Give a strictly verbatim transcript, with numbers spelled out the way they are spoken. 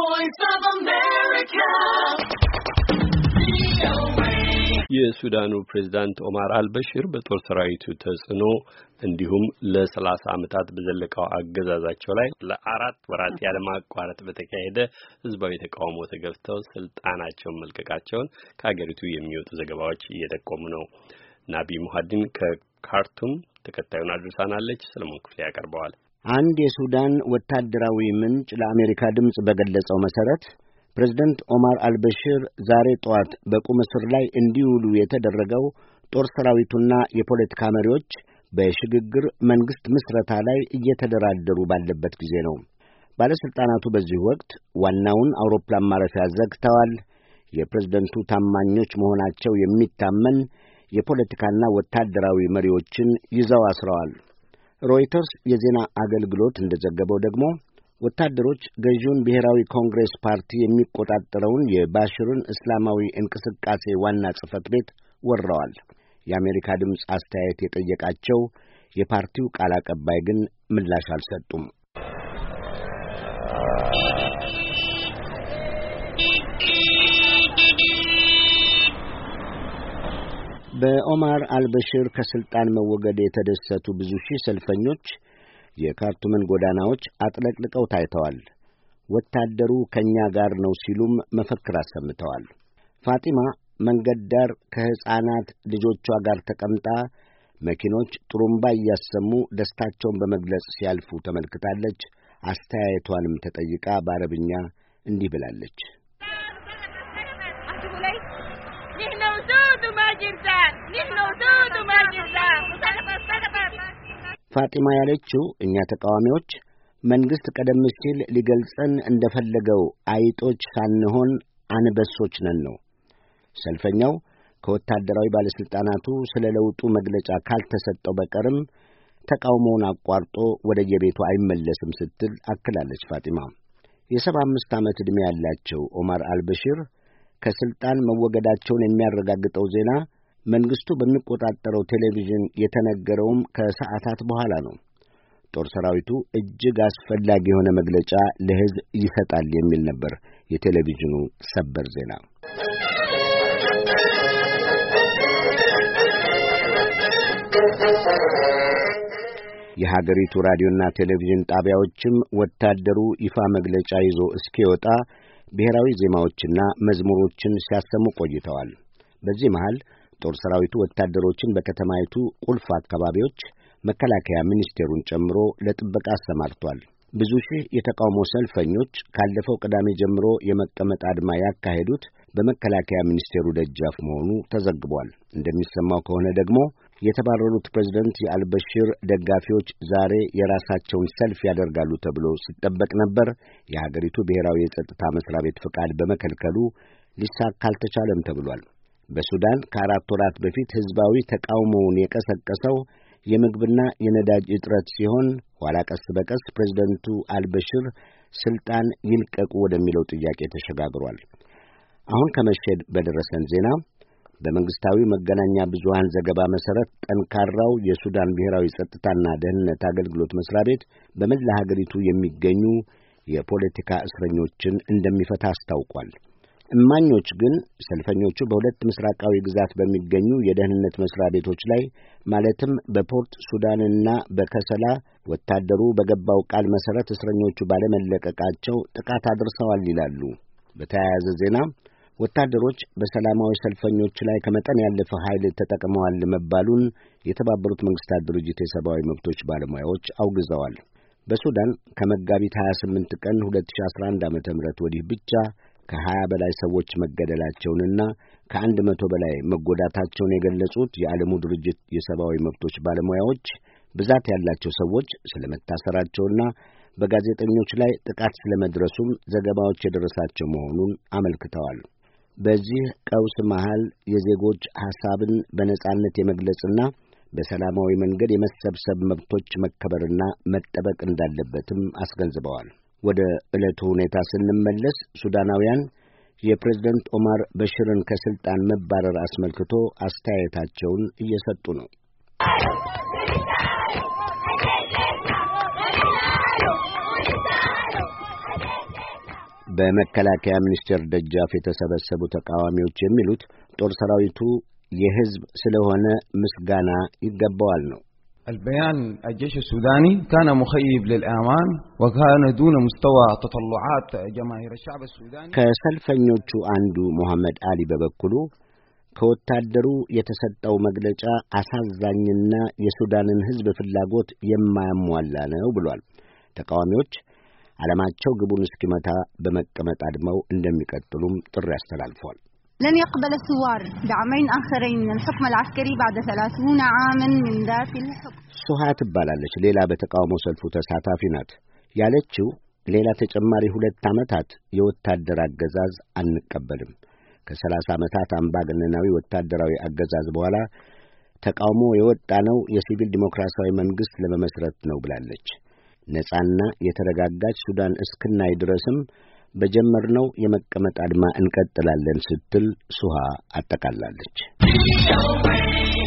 voice of America. የሱዳኑ ፕሬዝዳንት ኦማር አልበሽር በጦር ሰራዊቱ ተጽዕኖ እንዲሁም ለሰላሳ ዓመታት በዘለቀው አገዛዛቸው ላይ ለአራት ወራት ያለማቋረጥ በተካሄደ ህዝባዊ ተቃውሞ ተገፍተው ስልጣናቸውን መልቀቃቸውን ከሀገሪቱ የሚወጡ ዘገባዎች እየጠቆሙ ነው። ናቢ ሙሐዲን ከካርቱም ተከታዩን አድርሳናለች። ሰለሞን ክፍሌ ያቀርበዋል። አንድ የሱዳን ወታደራዊ ምንጭ ለአሜሪካ ድምጽ በገለጸው መሰረት ፕሬዝዳንት ኦማር አልበሽር ዛሬ ጠዋት በቁም እስር ላይ እንዲውሉ የተደረገው ጦር ሰራዊቱና የፖለቲካ መሪዎች በሽግግር መንግስት ምስረታ ላይ እየተደራደሩ ባለበት ጊዜ ነው። ባለስልጣናቱ በዚህ ወቅት ዋናውን አውሮፕላን ማረፊያ ዘግተዋል። የፕሬዝዳንቱ ታማኞች መሆናቸው የሚታመን የፖለቲካና ወታደራዊ መሪዎችን ይዘው አስረዋል። ሮይተርስ የዜና አገልግሎት እንደዘገበው ደግሞ ወታደሮች ገዢውን ብሔራዊ ኮንግሬስ ፓርቲ የሚቆጣጠረውን የባሽርን እስላማዊ እንቅስቃሴ ዋና ጽሕፈት ቤት ወርረዋል። የአሜሪካ ድምፅ አስተያየት የጠየቃቸው የፓርቲው ቃል አቀባይ ግን ምላሽ አልሰጡም። በኦማር አልበሽር ከስልጣን መወገድ የተደሰቱ ብዙ ሺህ ሰልፈኞች የካርቱምን ጎዳናዎች አጥለቅልቀው ታይተዋል። ወታደሩ ከኛ ጋር ነው ሲሉም መፈክር አሰምተዋል። ፋጢማ መንገድ ዳር ከሕፃናት ልጆቿ ጋር ተቀምጣ መኪኖች ጥሩምባ እያሰሙ ደስታቸውን በመግለጽ ሲያልፉ ተመልክታለች። አስተያየቷንም ተጠይቃ በአረብኛ እንዲህ ብላለች። ፋጢማ ያለችው እኛ ተቃዋሚዎች መንግስት ቀደም ሲል ሊገልጸን እንደፈለገው አይጦች ሳንሆን አንበሶች ነን ነው። ሰልፈኛው ከወታደራዊ ባለስልጣናቱ ስለ ለውጡ መግለጫ ካልተሰጠው በቀርም ተቃውሞውን አቋርጦ ወደ የቤቱ አይመለስም ስትል አክላለች። ፋጢማ የሰባ አምስት ዓመት ዕድሜ ያላቸው ኦማር አልበሽር ከስልጣን መወገዳቸውን የሚያረጋግጠው ዜና መንግስቱ በሚቆጣጠረው ቴሌቪዥን የተነገረውም ከሰዓታት በኋላ ነው። ጦር ሰራዊቱ እጅግ አስፈላጊ የሆነ መግለጫ ለሕዝብ ይሰጣል የሚል ነበር የቴሌቪዥኑ ሰበር ዜና። የሀገሪቱ ራዲዮና ቴሌቪዥን ጣቢያዎችም ወታደሩ ይፋ መግለጫ ይዞ እስኪወጣ ብሔራዊ ዜማዎችና መዝሙሮችን ሲያሰሙ ቆይተዋል። በዚህ መሃል ጦር ሰራዊቱ ወታደሮችን በከተማይቱ ቁልፍ አካባቢዎች መከላከያ ሚኒስቴሩን ጨምሮ ለጥበቃ አሰማርቷል። ብዙ ሺህ የተቃውሞ ሰልፈኞች ካለፈው ቅዳሜ ጀምሮ የመቀመጥ አድማ ያካሄዱት በመከላከያ ሚኒስቴሩ ደጃፍ መሆኑ ተዘግቧል። እንደሚሰማው ከሆነ ደግሞ የተባረሩት ፕሬዝዳንት የአልበሽር ደጋፊዎች ዛሬ የራሳቸውን ሰልፍ ያደርጋሉ ተብሎ ሲጠበቅ ነበር። የሀገሪቱ ብሔራዊ የጸጥታ መስሪያ ቤት ፍቃድ በመከልከሉ ሊሳካ አልተቻለም ተብሏል። በሱዳን ከአራት ወራት በፊት ህዝባዊ ተቃውሞውን የቀሰቀሰው የምግብና የነዳጅ እጥረት ሲሆን ኋላ ቀስ በቀስ ፕሬዝዳንቱ አልበሽር ስልጣን ይልቀቁ ወደሚለው ጥያቄ ተሸጋግሯል። አሁን ከመሸድ በደረሰን ዜና በመንግስታዊ መገናኛ ብዙሃን ዘገባ መሰረት ጠንካራው የሱዳን ብሔራዊ ጸጥታና ደህንነት አገልግሎት መስሪያ ቤት በመላ ሀገሪቱ የሚገኙ የፖለቲካ እስረኞችን እንደሚፈታ አስታውቋል። እማኞች ግን ሰልፈኞቹ በሁለት ምስራቃዊ ግዛት በሚገኙ የደህንነት መስሪያ ቤቶች ላይ ማለትም በፖርት ሱዳንና በከሰላ ወታደሩ በገባው ቃል መሰረት እስረኞቹ ባለመለቀቃቸው ጥቃት አድርሰዋል ይላሉ። በተያያዘ ዜና ወታደሮች በሰላማዊ ሰልፈኞች ላይ ከመጠን ያለፈ ኃይል ተጠቅመዋል መባሉን የተባበሩት መንግስታት ድርጅት የሰብአዊ መብቶች ባለሙያዎች አውግዘዋል። በሱዳን ከመጋቢት ሃያ ስምንት ቀን ሁለት ሺህ አስራ አንድ ዓመተ ምህረት ወዲህ ብቻ ከሀያ በላይ ሰዎች መገደላቸውንና ከአንድ መቶ በላይ መጎዳታቸውን የገለጹት የዓለሙ ድርጅት የሰብአዊ መብቶች ባለሙያዎች ብዛት ያላቸው ሰዎች ስለመታሰራቸውና በጋዜጠኞች ላይ ጥቃት ስለመድረሱም ዘገባዎች የደረሳቸው መሆኑን አመልክተዋል። በዚህ ቀውስ መሃል የዜጎች ሐሳብን በነጻነት የመግለጽና በሰላማዊ መንገድ የመሰብሰብ መብቶች መከበርና መጠበቅ እንዳለበትም አስገንዝበዋል። ወደ ዕለቱ ሁኔታ ስንመለስ ሱዳናውያን የፕሬዝዳንት ኦማር በሽርን ከስልጣን መባረር አስመልክቶ አስተያየታቸውን እየሰጡ ነው። በመከላከያ ሚኒስቴር ደጃፍ የተሰበሰቡ ተቃዋሚዎች የሚሉት ጦር ሰራዊቱ የህዝብ ስለሆነ ምስጋና ይገባዋል ነው። البيان الجيش السوداني كان مخيب للآمان وكان دون مستوى تطلعات جماهير الشعب السوداني ከሰልፈኞቹ አንዱ መሐመድ አሊ በበኩሉ ከወታደሩ የተሰጠው መግለጫ አሳዛኝና የሱዳንን ህዝብ ፍላጎት የማያሟላ ነው ብሏል። ተቃዋሚዎች ዓለማቸው ግቡን እስኪመታ በመቀመጥ አድመው እንደሚቀጥሉም ጥሪ አስተላልፈዋል። لن يقبل الثوار دعمين آخرين من الحكم العسكري بعد ثلاثين عاما من ذات الحكم ሱሃት ባላለች ሌላ በተቃውሞ ሰልፉ ተሳታፊ ናት ያለችው ሌላ ተጨማሪ ሁለት ዓመታት የወታደር አገዛዝ አንቀበልም ከሰላሳ ዓመታት አምባገነናዊ ወታደራዊ አገዛዝ በኋላ ተቃውሞ የወጣነው የሲቪል ዲሞክራሲያዊ መንግስት ለመመስረት ነው ብላለች። ነፃና የተረጋጋች ሱዳን እስክናይ ድረስም በጀመርነው የመቀመጥ አድማ እንቀጥላለን ስትል ሱሃ አጠቃላለች።